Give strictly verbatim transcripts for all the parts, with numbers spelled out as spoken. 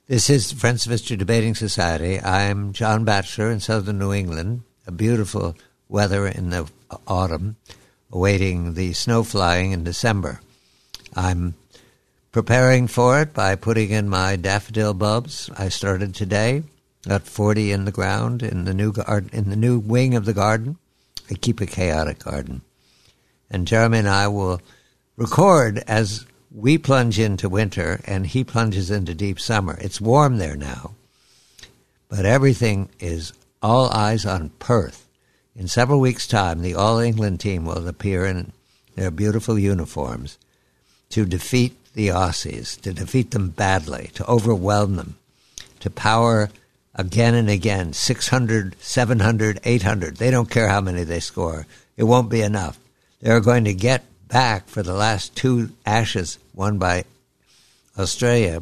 This is the Friends of History Debating Society. I'm John Batchelor in southern New England, a beautiful weather in the autumn, awaiting the snow flying in December. I'm preparing for it by putting in my daffodil bulbs. I started today, got forty in the ground in the new garden, in the new wing of the garden. I keep a chaotic garden. And Jeremy and I will record as we plunge into winter and he plunges into deep summer. It's warm there now, but everything is all eyes on Perth. In several weeks' time, the All England team will appear in their beautiful uniforms to defeat the Aussies, to defeat them badly, to overwhelm them, to power again and again, six hundred, seven hundred, eight hundred. They don't care how many they score. It won't be enough. They're going to get back for the last two Ashes won by Australia.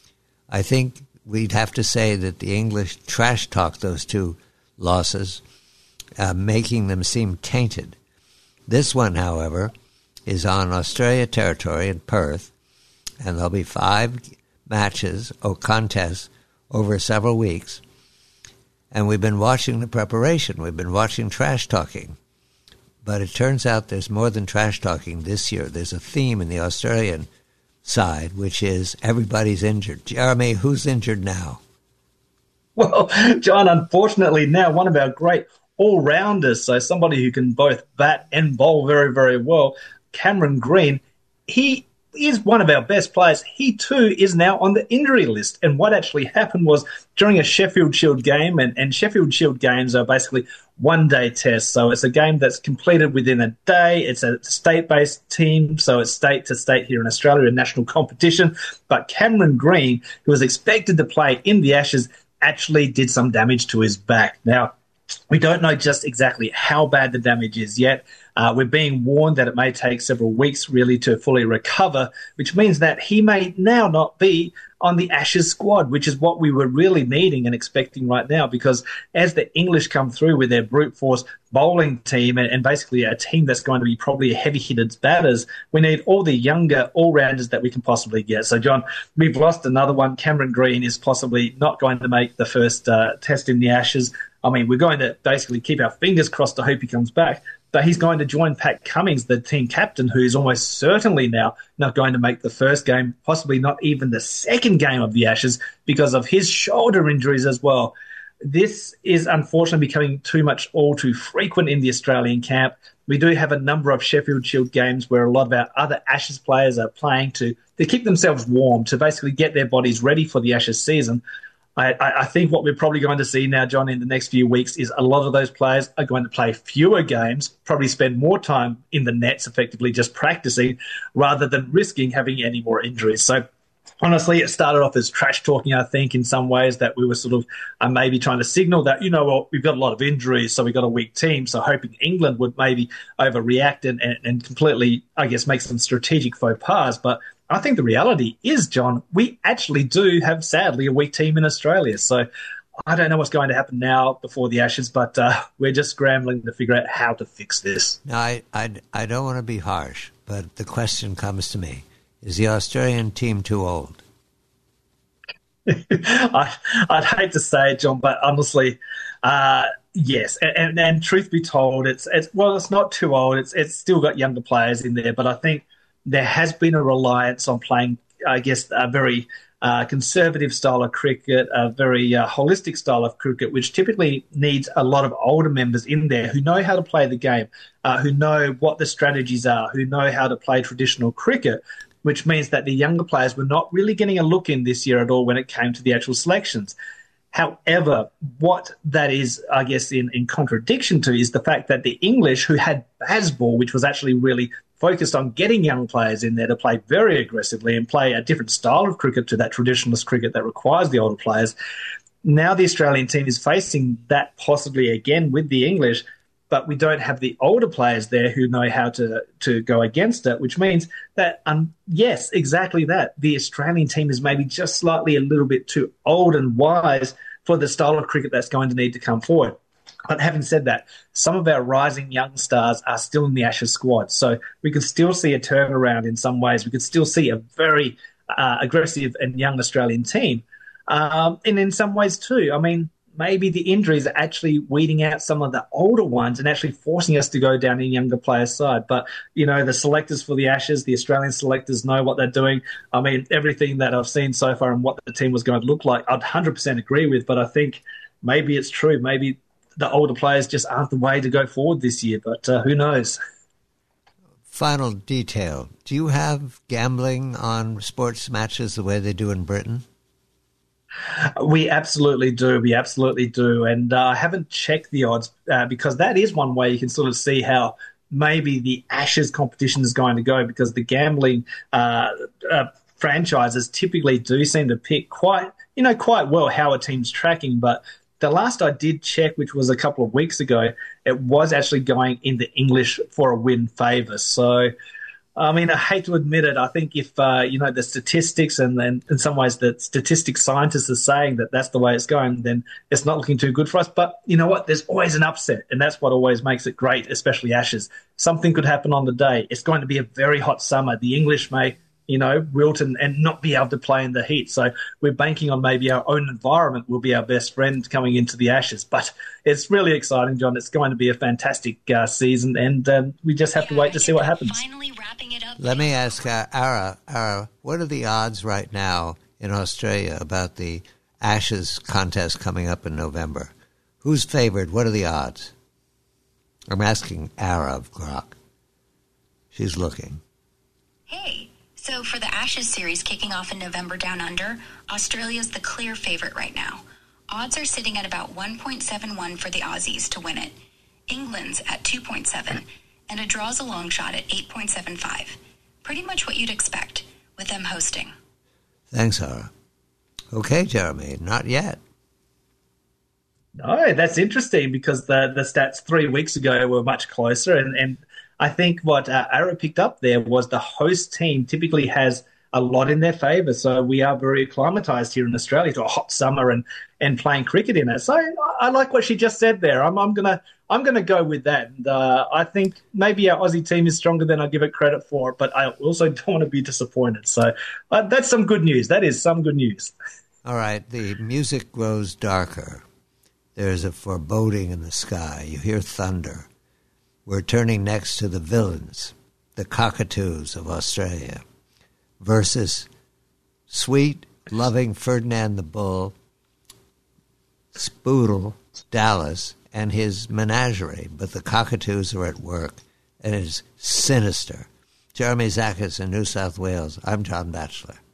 I think we'd have to say that the English trash-talked those two losses, uh, making them seem tainted. This one, however, is on Australia territory in Perth, and there'll be five matches or contests over several weeks. And we've been watching the preparation. We've been watching trash-talking. But it turns out there's more than trash-talking this year. There's a theme in the Australian side, which is everybody's injured. Jeremy, who's injured now? Well, John, unfortunately now one of our great all-rounders, so somebody who can both bat and bowl very, very well, Cameron Green, he is one of our best players. He too is now on the injury list. And what actually happened was during a Sheffield Shield game, and, and Sheffield Shield games are basically one-day tests. So it's a game that's completed within a day. It's a state-based team, so it's state to state here in Australia, a national competition. But Cameron Green, who was expected to play in the Ashes, actually did some damage to his back. Now, we don't know just exactly how bad the damage is yet. Uh, we're being warned that it may take several weeks really to fully recover, which means that he may now not be on the Ashes squad, which is what we were really needing and expecting right now, because as the English come through with their brute force bowling team and, and basically a team that's going to be probably a heavy-hitted batters, we need all the younger all-rounders that we can possibly get. So, John, we've lost another one. Cameron Green is possibly not going to make the first uh, test in the Ashes. I mean, we're going to basically keep our fingers crossed to hope he comes back. But he's going to join Pat Cummins, the team captain, who is almost certainly now not going to make the first game, possibly not even the second game of the Ashes, because of his shoulder injuries as well. This is unfortunately becoming too much all too frequent in the Australian camp. We do have a number of Sheffield Shield games where a lot of our other Ashes players are playing to, to keep themselves warm, to basically get their bodies ready for the Ashes season. I, I think what we're probably going to see now, John, in the next few weeks is a lot of those players are going to play fewer games, probably spend more time in the nets effectively just practicing rather than risking having any more injuries. So honestly, it started off as trash talking, I think, in some ways, that we were sort of uh, maybe trying to signal that, you know, well, we've got a lot of injuries, so we've got a weak team. So hoping England would maybe overreact and, and, and completely, I guess, make some strategic faux pas. But I think the reality is, John, we actually do have, sadly, a weak team in Australia. So I don't know what's going to happen now before the Ashes, but uh, we're just scrambling to figure out how to fix this. Now, I, I, I don't want to be harsh, but the question comes to me. Is the Australian team too old? I, I'd hate to say it, John, but honestly, uh, yes. And, and, and truth be told, it's it's well, it's not too old. It's it's still got younger players in there, but I think there has been a reliance on playing, I guess, a very uh, conservative style of cricket, a very uh, holistic style of cricket, which typically needs a lot of older members in there who know how to play the game, uh, who know what the strategies are, who know how to play traditional cricket, which means that the younger players were not really getting a look in this year at all when it came to the actual selections. However, what that is, I guess, in, in contradiction to is the fact that the English, who had Bazball, which was actually really focused on getting young players in there to play very aggressively and play a different style of cricket to that traditionalist cricket that requires the older players. Now the Australian team is facing that possibly again with the English, but we don't have the older players there who know how to, to go against it, which means that, um, yes, exactly that. The Australian team is maybe just slightly a little bit too old and wise for the style of cricket that's going to need to come forward. But having said that, some of our rising young stars are still in the Ashes squad. So we could still see a turnaround in some ways. We could still see a very uh, aggressive and young Australian team. Um, and in some ways too, I mean, maybe the injuries are actually weeding out some of the older ones and actually forcing us to go down a younger player's side. But, you know, the selectors for the Ashes, the Australian selectors know what they're doing. I mean, everything that I've seen so far and what the team was going to look like, I'd one hundred percent agree with. But I think maybe it's true. Maybe the older players just aren't the way to go forward this year. But uh, who knows? Final detail. Do you have gambling on sports matches the way they do in Britain? We absolutely do. We absolutely do. And uh, I haven't checked the odds uh, because that is one way you can sort of see how maybe the Ashes competition is going to go, because the gambling uh, uh, franchises typically do seem to pick quite, you know, quite well how a team's tracking. But the last I did check, which was a couple of weeks ago, it was actually going in the English for a win favour. So, I mean, I hate to admit it. I think if, uh, you know, the statistics and then in some ways the statistics scientists are saying that that's the way it's going, then it's not looking too good for us. But you know what? There's always an upset, and that's what always makes it great, especially Ashes. Something could happen on the day. It's going to be a very hot summer. The English may, you know, wilt and, and not be able to play in the heat. So we're banking on maybe our own environment will be our best friend coming into the Ashes. But it's really exciting, John. It's going to be a fantastic uh, season, and um, we just have to wait to see what happens. Finally wrapping it up. Let me ask uh, Ara, Ara, what are the odds right now in Australia about the Ashes contest coming up in November? Who's favored? What are the odds? I'm asking Ara of Grok. She's looking. Hey. So for the Ashes series kicking off in November down under, Australia's the clear favorite right now. Odds are sitting at about one point seven one for the Aussies to win it. England's at two point seven, and a draw's a long shot at eight point seven five. Pretty much what you'd expect, with them hosting. Thanks, Ara. Okay, Jeremy, not yet. No, that's interesting, because the, the stats three weeks ago were much closer, and, and I think what uh, Ara picked up there was the host team typically has a lot in their favour. So we are very acclimatised here in Australia to a hot summer and, and playing cricket in it. So I, I like what she just said there. I'm, I'm gonna I'm gonna go with that. And uh, I think maybe our Aussie team is stronger than I give it credit for, but I also don't want to be disappointed. So uh, that's some good news. That is some good news. All right, the music grows darker. There's a foreboding in the sky. You hear thunder. We're turning next to the villains, the cockatoos of Australia, versus sweet, loving Ferdinand the Bull, Spoodle, Dallas, and his menagerie. But the cockatoos are at work, and it is sinister. Jeremy Zakis in New South Wales. I'm John Batchelor.